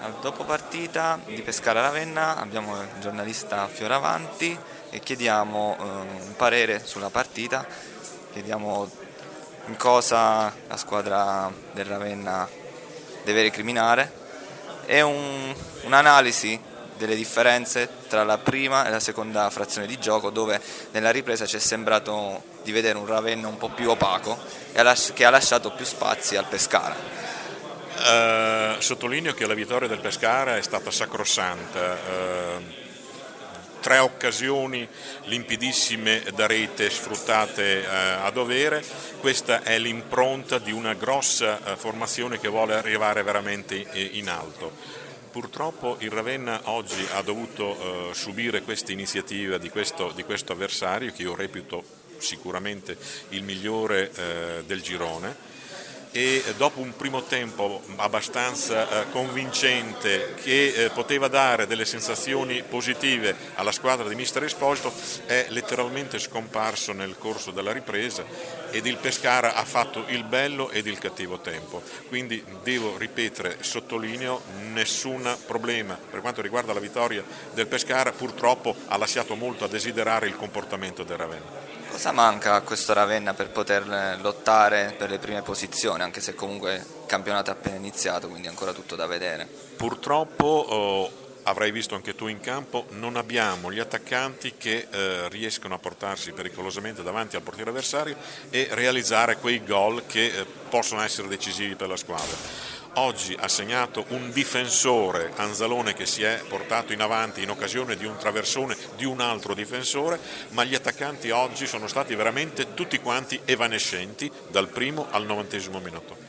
Al dopo partita di Pescara Ravenna abbiamo il giornalista Fioravanti e chiediamo un parere sulla partita, chiediamo in cosa la squadra del Ravenna deve recriminare e un'analisi delle differenze tra la prima e la seconda frazione di gioco, dove nella ripresa ci è sembrato di vedere un Ravenna un po' più opaco che ha lasciato più spazi al Pescara. Sottolineo che la vittoria del Pescara è stata sacrosanta. 3 occasioni limpidissime da rete sfruttate a dovere. Questa è l'impronta di una grossa formazione che vuole arrivare veramente in alto. Purtroppo il Ravenna oggi ha dovuto subire questa iniziativa di questo avversario, che io reputo sicuramente il migliore del girone, e dopo un primo tempo abbastanza convincente, che poteva dare delle sensazioni positive alla squadra di mister Esposito, è letteralmente scomparso nel corso della ripresa, ed il Pescara ha fatto il bello ed il cattivo tempo. Quindi devo ripetere, sottolineo, nessun problema per quanto riguarda la vittoria del Pescara. Purtroppo ha lasciato molto a desiderare il comportamento del Ravenna. Cosa manca a questo Ravenna per poter lottare per le prime posizioni, anche se comunque il campionato è appena iniziato, quindi è ancora tutto da vedere? Purtroppo, avrai visto anche tu in campo, non abbiamo gli attaccanti che riescono a portarsi pericolosamente davanti al portiere avversario e realizzare quei gol che possono essere decisivi per la squadra. Oggi ha segnato un difensore, Anzalone, che si è portato in avanti in occasione di un traversone di un altro difensore, ma gli attaccanti oggi sono stati veramente tutti quanti evanescenti dal primo al 90° minuto.